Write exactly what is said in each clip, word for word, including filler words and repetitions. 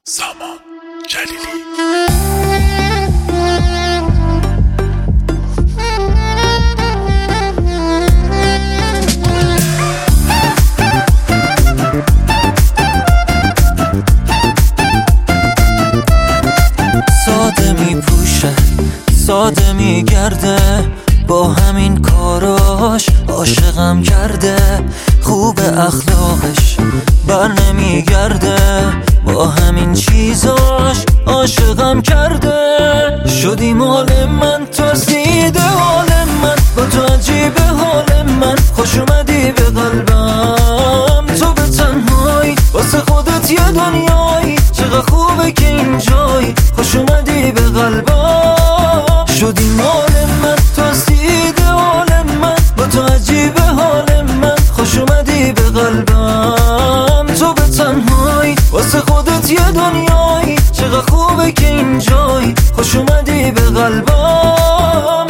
سامان جلیلی. ساده می پوشه ساده می گرده، با همین کاراش عاشقم کرده. خوب اخلاقش بر نمی گرده، با همین چیزاش عاشقم کرده. شدی مال من، تو سیده حال من، با تو عجیب حال من. خوش اومدی به قلبم، تو به تنهایی واسه خودت یه دنیایی. چقدر خوبه که اینجایی، خوش اومدی به قلبم. شدی مال من، تو سیده حال من، با تو عجیب حال من. خوش اومدی به قلبم، تو به تنهایی واسه خودت یه دنیایی. چقدر خوبه که اینجایی، خوش اومدی به قلبم.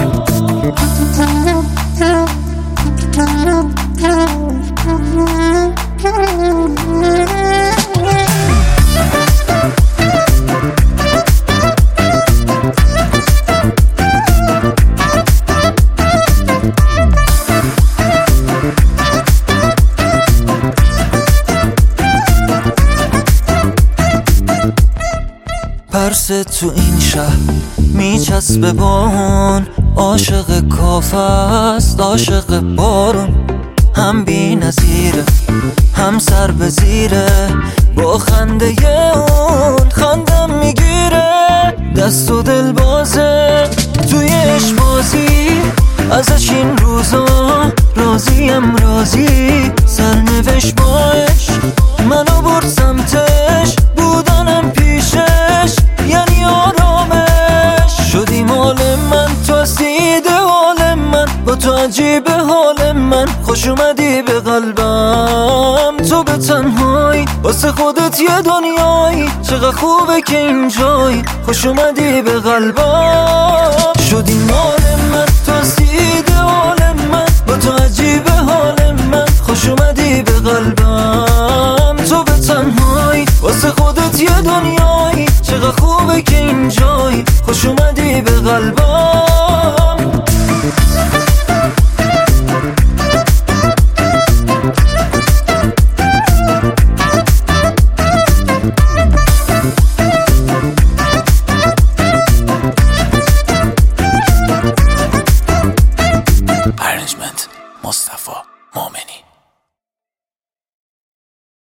پرس تو این شهر میچسبه بارون، عاشق کافه است عاشق بارون. هم بی نظیره هم سر به زیره، با خنده اون خندم میگیره. دست و دل بازه توی عشق بازی، ازش این روزا راضیم راضی. سرنوشت با عشق منو برد سمتش، بودنم پیشش یعنی آرامش. شدی مال من، تو سیده حال من، با تو عجیب حال من. خوش اومدی به قلبم، تو به تنهایی واسه خودت یه دنیایی. چقدر خوبه که اینجایی، خوش اومدی به قلبم. شدی مال من، تو سیده حال من، با تو عجیب حال من. خوش اومدی به قلبم.